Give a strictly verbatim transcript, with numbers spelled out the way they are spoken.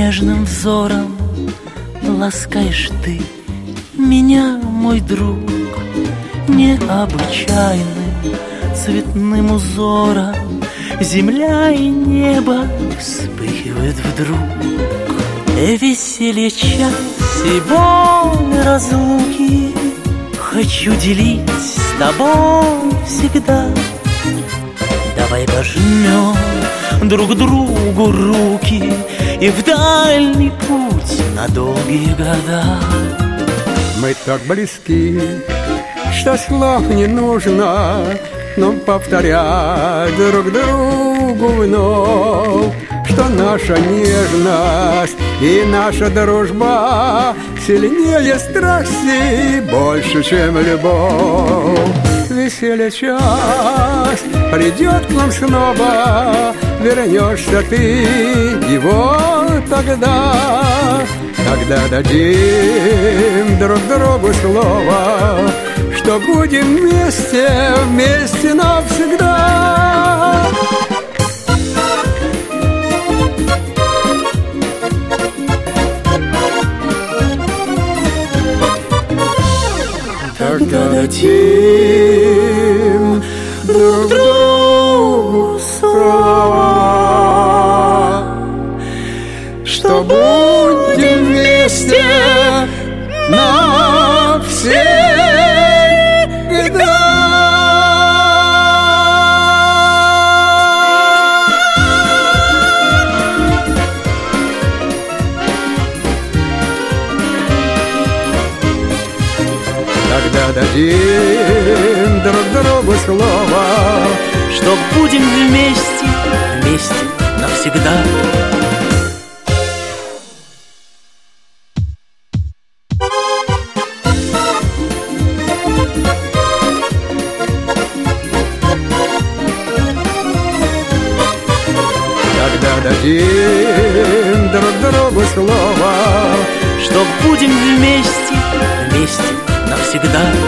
нежным взором ласкаешь ты меня, мой друг, необычайным цветным узором. Земля и небо вспыхивают вдруг. И веселье час и боль разлуки хочу делить с тобой всегда. Давай пожмем друг другу руки и в дальний путь на долгие года. Мы так близки, что слов не нужно, но повторять друг другу вновь, что наша нежность и наша дружба сильнее страсти, больше, чем любовь. Веселье час придет к нам снова, вернешься ты, и вот тогда, когда дадим друг другу слово, что будем вместе, вместе навсегда. Когда дадим друг другу слова, что будем вместе навсегда. Когда дадим друг другу слово, что будем вместе, вместе навсегда. Когда дадим друг другу слово, что будем вместе, вместе навсегда.